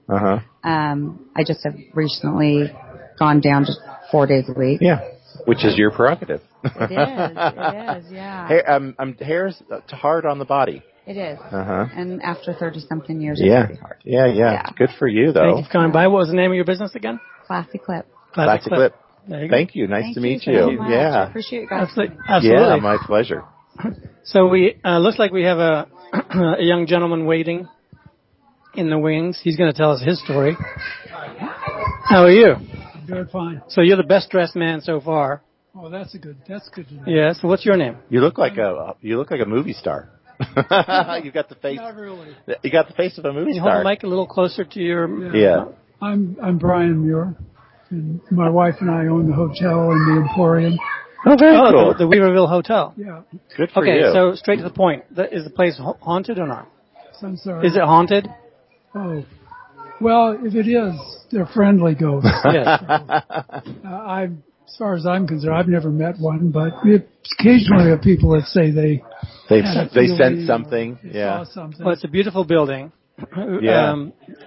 I just have recently gone down to 4 days a week. Yeah, which is your prerogative. It is, yeah. Hair's hard on the body. It is. And after 30-something years, it's pretty hard. Yeah. Good for you, though. Thank you for coming by. What was the name of your business again? Classy Clip. Classy Clip. Thank you. Nice to meet you. you. So much. Yeah. I appreciate it, guys. Absolutely. Yeah, my pleasure. So we looks like we have a young gentleman waiting in the wings. He's going to tell us his story. How are you? Good, fine. So you're the best dressed man so far. Oh, that's good to know. Yeah. So what's your name? You look like a movie star. You've got the face. Not really. You got the face of a movie Can you star. hold the mic a little closer to your? Yeah. I'm Brian Muir, and my wife and I own the hotel and the Emporium. Oh, very cool. The Weaverville Hotel. Yeah. Good for you. Okay, so straight to the point. Is the place haunted or not? I'm sorry. Is it haunted? Oh. Well, if it is, they're friendly ghosts. Yes. As far as I'm concerned, I've never met one, but occasionally have people that say they sense something. Saw something. Well, it's a beautiful building. Yeah.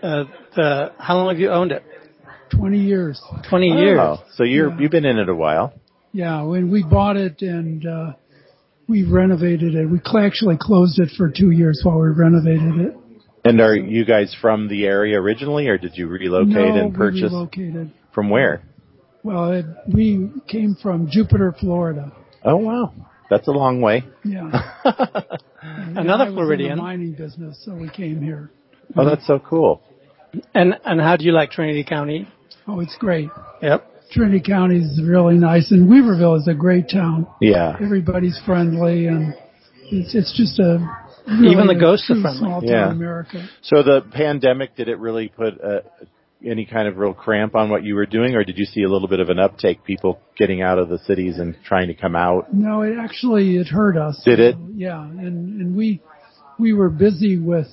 How long have you owned it? 20 years. 20 years. Oh, so you've been in it a while. Yeah, when we bought it and we renovated it, we actually closed it for 2 years while we renovated it. And are you guys from the area originally, or did you relocate and purchase? No, we relocated. From where? Well, we came from Jupiter, Florida. Oh, wow. That's a long way. Yeah. Another Floridian. I was in the mining business, so we came here. Oh, that's so cool. And how do you like Trinity County? Oh, it's great. Yep. Trinity County is really nice, and Weaverville is a great town. Yeah. Everybody's friendly, and it's just even the ghosts are friendly. Small town America. So the pandemic, did it really put any kind of real cramp on what you were doing, or did you see a little bit of an uptake, people getting out of the cities and trying to come out? No, it hurt us. Did it? Yeah, and we were busy with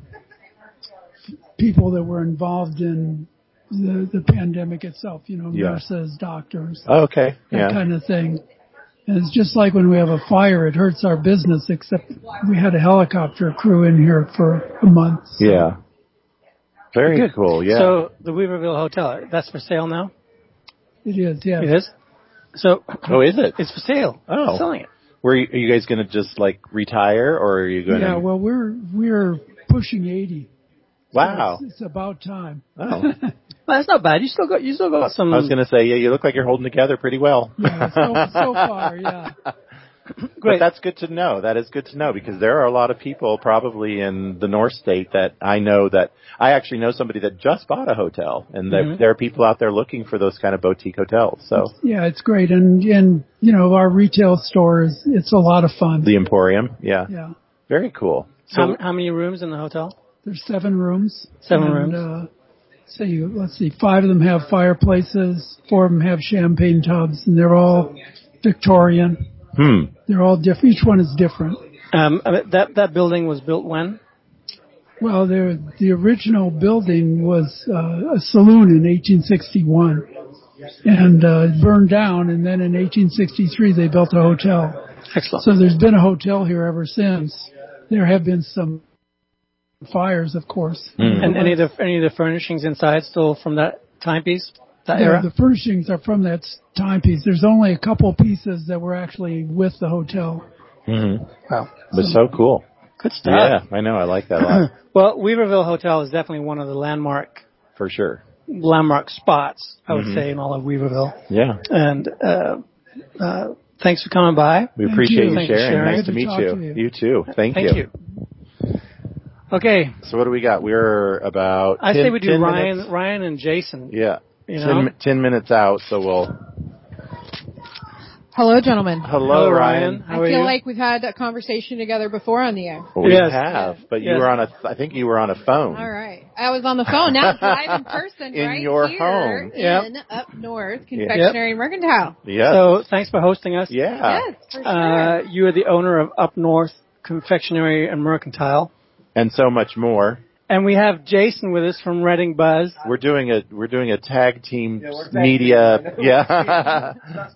people that were involved in the pandemic itself, nurses, doctors. Oh, okay. That kind of thing. And it's just like when we have a fire, it hurts our business, except we had a helicopter crew in here for a month. So. Yeah. Very Good. cool, yeah. So the Weaverville Hotel, that's for sale now? It is, yeah. It is? So. Oh, is it? It's for sale. Oh. We're selling it. Are you guys going to just like retire, or are you going to? Yeah, well, we're pushing 80. Wow. So it's about time. Oh. Well, that's not bad. You still got some. I was going to say, yeah, you look like you're holding together pretty well. Yeah, so far, yeah. Great. But that's good to know. That is good to know, because there are a lot of people probably in the North State that I know that I actually know somebody that just bought a hotel, and there are people out there looking for those kind of boutique hotels. So yeah, it's great, and you know, our retail store it's a lot of fun. The Emporium, yeah, very cool. So how many rooms in the hotel? There's 7 rooms. 7 rooms. Let's see, 5 of them have fireplaces, 4 of them have champagne tubs, and they're all Victorian. They're all different. Each one is different. That building was built when? Well, the original building was a saloon in 1861, and burned down. And then in 1863 they built a hotel. Excellent. So there's been a hotel here ever since. There have been some fires, of course. And any of the furnishings inside still from that timepiece? Era? The furnishings are from that timepiece. There's only a couple pieces that were actually with the hotel. Wow. But so cool. Good stuff. Yeah, I know. I like that a lot. Well, Weaverville Hotel is definitely one of the landmark spots, I would say, in all of Weaverville. Yeah. And thanks for coming by. We appreciate you sharing. Nice to meet you. You too. Thank you. Okay. So what do we got? We're about I say we do 10 minutes. Ryan and Jason. Yeah. You know? 10 minutes out, so we'll... Hello, gentlemen. Hello, Ryan. I feel like we've had a conversation together before on the air. Well, we have, but you were I think you were on a phone. All right. I was on the phone. Now it's live in person in your home. In Up North Confectionery and Mercantile. Yeah. So thanks for hosting us. Yeah. Yes, for sure. You are the owner of Up North Confectionery and Mercantile. And so much more. And we have Jason with us from Reading Buzz. We're doing a tag team media. Yeah.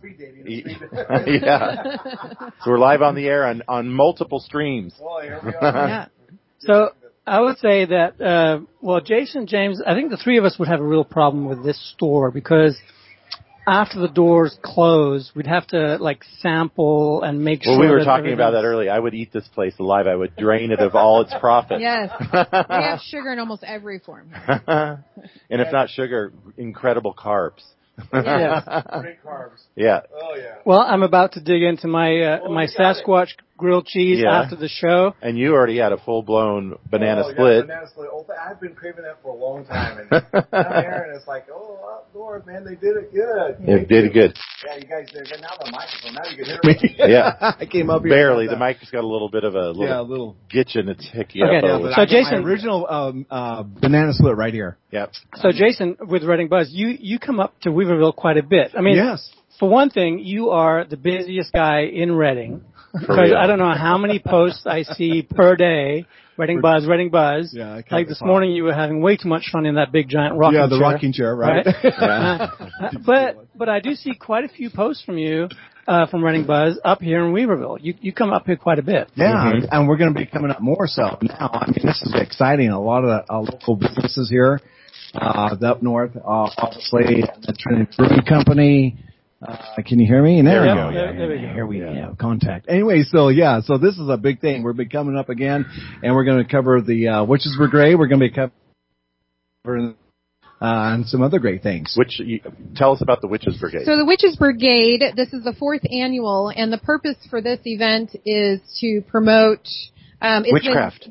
Yeah. So we're live on the air on multiple streams. Well, here we are. Yeah. So I would say that Jason, James, I think the three of us would have a real problem with this store, because after the doors close, we'd have to sample and make sure. Well, we were talking about that earlier. I would eat this place alive. I would drain it of all its profit. Yes. We have sugar in almost every form. And if not sugar, incredible carbs. Yes. Great carbs. Yeah. Oh yeah. Well, I'm about to dig into my Sasquatch grilled cheese after the show. And you already had a full-blown banana split. Banana split. I've been craving that for a long time. And down there, and it's like, Up North, man, they did it good. They did it good. Yeah, you guys did. Now the microphone, now you can hear me. Yeah. I came up here. Barely. The mic's got a little bit of a little gitch in its hickey. Okay, so Jason, my original banana split right here. Yep. So Jason, with Reading Buzz, you come up to Weaverville quite a bit. I mean, yes. For one thing, you are the busiest guy in Reading. Because I don't know how many posts I see per day. Reading Buzz. Yeah, like this morning, you were having way too much fun in that big giant rocking chair. Yeah, the rocking chair, right? But I do see quite a few posts from you from Reading Buzz up here in Weaverville. You come up here quite a bit. Yeah, and we're going to be coming up more so now. I mean, this is exciting. A lot of the local businesses here, up north, obviously, the Trinity Brewing Company. Can you hear me? There we go. Here we go. Contact. Anyway, so this is a big thing. We'll be coming up again, and we're going to cover the Witches Brigade. We're going to be covering and some other great things. Tell us about the Witches Brigade. So the Witches Brigade, this is the 4th annual, and the purpose for this event is to promote witchcraft.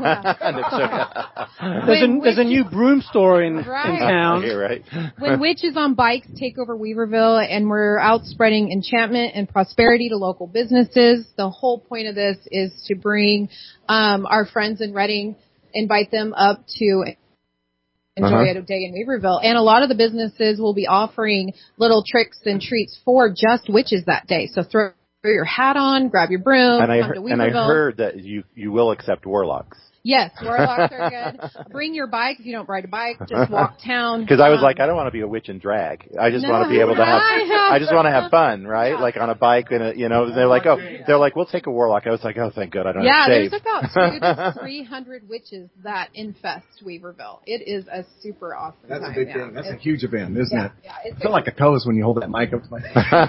There's a new broom store in town. Right. When witches on bikes take over Weaverville, and we're out spreading enchantment and prosperity to local businesses. The whole point of this is to bring our friends in Reading, invite them up to enjoy a day in Weaverville. And a lot of the businesses will be offering little tricks and treats for just witches that day. So throw your hat on, grab your broom, come to Weaverville. And I heard that you will accept warlocks. Yes, warlocks are good. Bring your bike. If you don't ride a bike, just walk town. Because I was like, I don't want to be a witch and drag. I just want to be able to have. I just want to have fun, right? Yeah. Like on a bike, and they're like, we'll take a warlock. I was like, oh, thank God, I don't have to shave. There's about 200 to 300 witches that infest Weaverville. It is a super awesome. That's time. A big thing. That's a huge event, isn't it? Yeah, I feel like a toast when you hold that mic up to my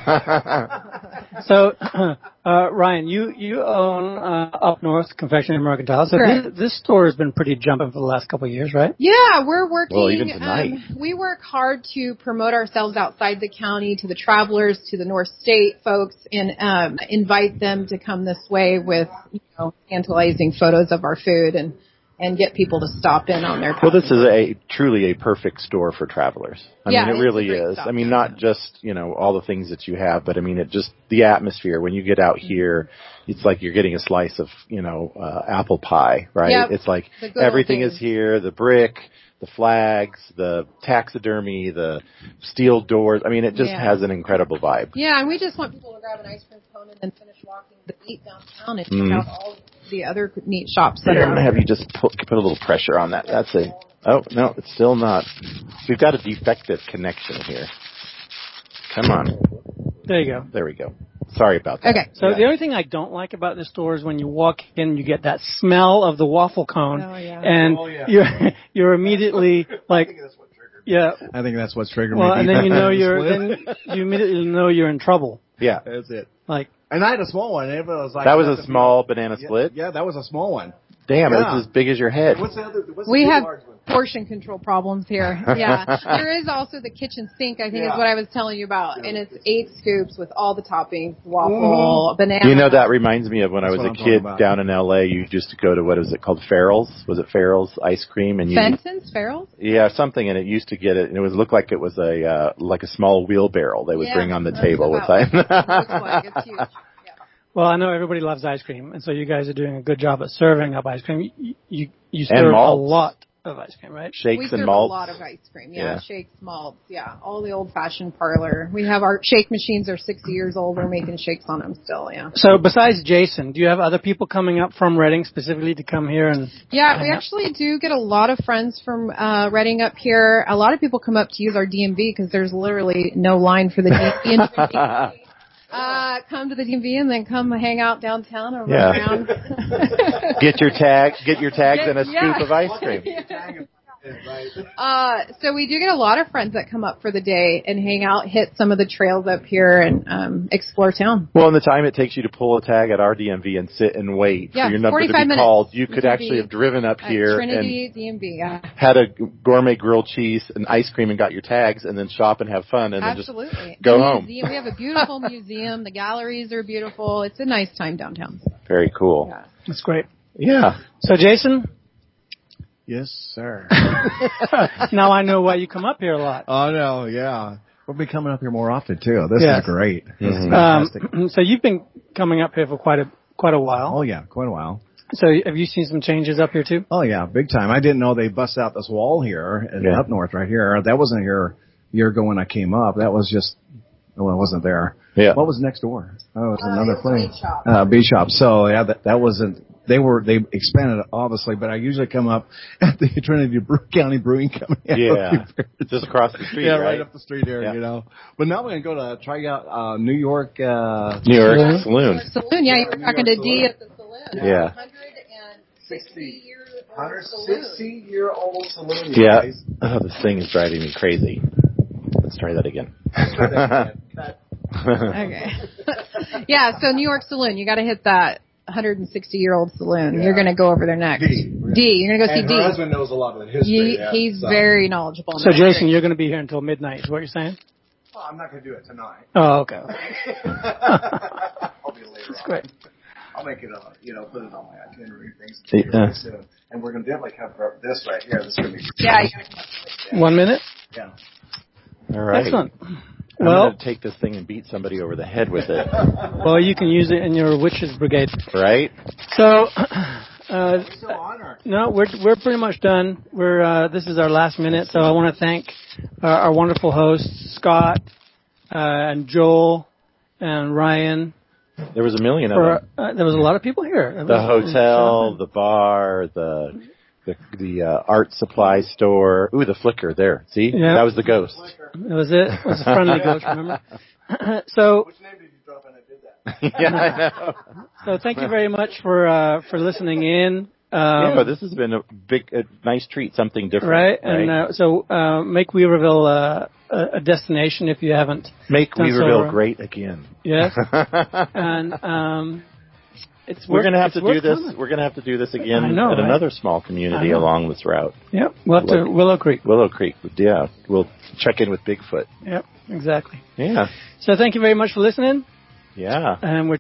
face. So, Ryan, you own Up North Confectionery Mercantile. So this store has been pretty jumping for the last couple of years, right? Yeah, we're working. Well, even tonight. We work hard to promote ourselves outside the county to the travelers, to the North State folks, and invite them to come this way with tantalizing photos of our food and get people to stop in on their. Well, this is truly a perfect store for travelers. I mean, it really is. I mean, not just, all the things that you have, but I mean, the atmosphere. When you get out here, it's like you're getting a slice of, apple pie, right? Yep. It's like everything is here, the brick, the flags, the taxidermy, the steel doors. I mean, it just has an incredible vibe. Yeah, and we just want people to grab an ice cream cone and then finish walking the beat downtown and check out all the other neat shops that I'm are. going to have you just put a little pressure on that. That's it. Oh, no, it's still not. We've got a defective connection here. Come on. There you go. There we go. Sorry about that. Okay. So the only thing I don't like about this store is when you walk in, you get that smell of the waffle cone, and you're immediately like, I think that's what's triggered me. Well, and then you immediately know you're in trouble. Yeah, that's it. And I had a small one. It was like that was a small banana split. Yeah, that was a small one. Damn, it's as big as your head. What's the other? We have portion control problems here. Yeah. There is also the kitchen sink, I think is what I was telling you about. And it's 8 scoops with all the toppings, waffle, banana. That reminds me of when I was a kid down in L.A. You used to go to, what is it called, Farrell's? Was it Farrell's ice cream? And Fenton's? Farrell's? Yeah, something. And it used to get it, and it looked like it was a small wheelbarrow they would bring on the table with time. Looks like it's huge. Well, I know everybody loves ice cream, and so you guys are doing a good job at serving up ice cream. You serve a lot of ice cream, right? Shakes and malts. We serve a lot of ice cream, shakes, malts, all the old-fashioned parlor. We have our shake machines are 60 years old. We're making shakes on them still, So besides Jason, do you have other people coming up from Reading specifically to come here? We actually do get a lot of friends from Reading up here. A lot of people come up to use our DMV because there's literally no line for the DMV. Come to the DMV and then come hang out downtown or run around. Get your tags and a scoop of ice cream. So we do get a lot of friends that come up for the day and hang out, hit some of the trails up here and explore town. Well, in the time it takes you to pull a tag at our DMV and sit and wait for your number to be called, you could actually have driven up here Trinity DMV, had a gourmet grilled cheese and ice cream and got your tags and then shop and have fun and then just go home. We have a beautiful museum. The galleries are beautiful. It's a nice time downtown. Very cool. Yeah. That's great. Yeah. So, Jason? Yes, sir. Now I know why you come up here a lot. Oh, no, yeah. We'll be coming up here more often, too. This is great. This is fantastic. So you've been coming up here for quite a while. Oh, yeah, quite a while. So have you seen some changes up here, too? Oh, yeah, big time. I didn't know they bust out this wall here up north right here. That wasn't here a year ago when I came up. That was just, it wasn't there. Yeah. What was next door? Oh, it was another place. B shop. So, yeah, that wasn't. They expanded it, obviously, but I usually come up at the Trinity County Brewing Company. Yeah, just across the street, right up the street here, But now we're going to go to try out New York Saloon. Saloon, yeah, you were talking to D at the Saloon. Yeah. 160-year-old saloon. Yeah. Oh, this thing is driving me crazy. Let's try that again. Okay. Yeah, so New York Saloon, you got to hit that 160-year-old saloon. Yeah. You're going to go over there next. D. You're going to go see D. Her husband knows a lot of the history. He's very knowledgeable. So, Jason, you're going to be here until midnight, is what you're saying? Well, I'm not going to do it tonight. Oh, okay. I'll be later. That's great. I'll make it put it on my itinerary things really soon. And we're going to definitely cover this right here. This is going to be. Yeah. 1 minute? Yeah. All right. Excellent. I'm going to take this thing and beat somebody over the head with it. Well, you can use it in your witches brigade. Right. So, no, we're pretty much done. This is our last minute, so I want to thank our wonderful hosts, Scott, and Joel, and Ryan, There was a million of them. There was a lot of people here. The hotel, the bar, the art supply store. Ooh, the flicker there. See? Yeah. That was the ghost. It was it. It was a friendly ghost, remember? So. Which name did you drop in? I did that. Yeah, I know. So thank you very much for listening in. Yeah, this has been a nice treat, something different. Right? And so make Weaverville a destination if you haven't. Make Weaverville great again. Yes. And we're going to have to do this. We're going to have to do this again at another small community along this route. Yep. We'll have to Willow Creek. Willow Creek. Yeah. We'll check in with Bigfoot. Yep. Exactly. Yeah. So thank you very much for listening. Yeah. And we're